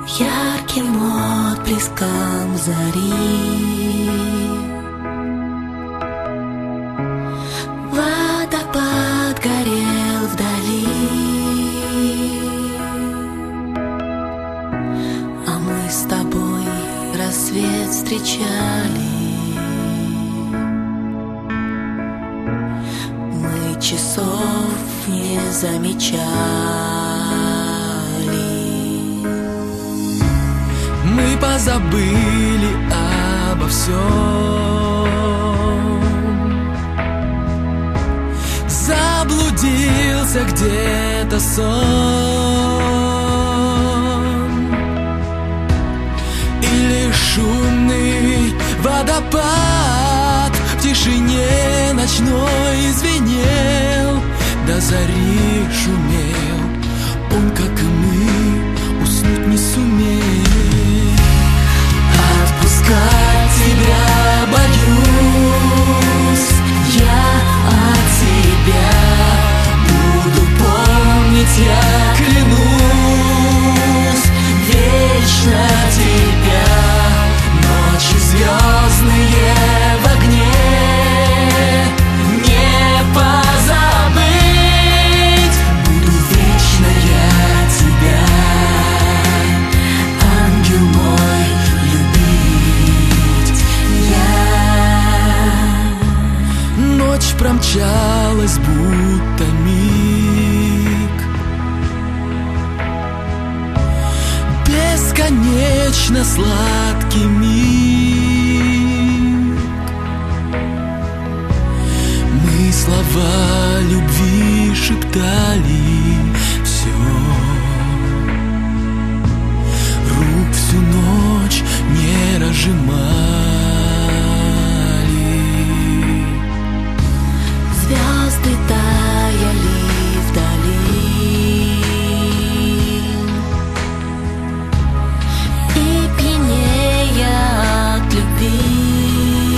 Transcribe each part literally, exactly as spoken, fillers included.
ярким отблеском зари. Водопад горел вдали, а мы с тобой рассвет встречали. Мы часов не замечали. Мы позабыли обо всем, заблудился где-то сон, или шумный водопад в тишине ночной звенел, до зари шумел. Он, как и мы, уснуть не сумел. Отпускать тебя боюсь, я от тебя буду помнить, я клянусь, вечно тебя. Ночи звездные в огне не позабыть, буду вечно я тебя, ангел мой, любить я. Ночь промчалась, будто миг, бесконечно сладкий миг. Мы слова любви шептали все, рук всю ночь не разжимали. Звезды таяли вдали, и пьянея от любви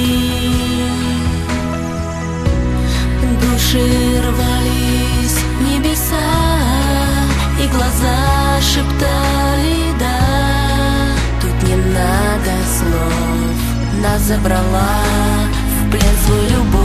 души рвались в небеса, и глаза шептали да. Тут не надо слов, нас забрала в плен свой любовь.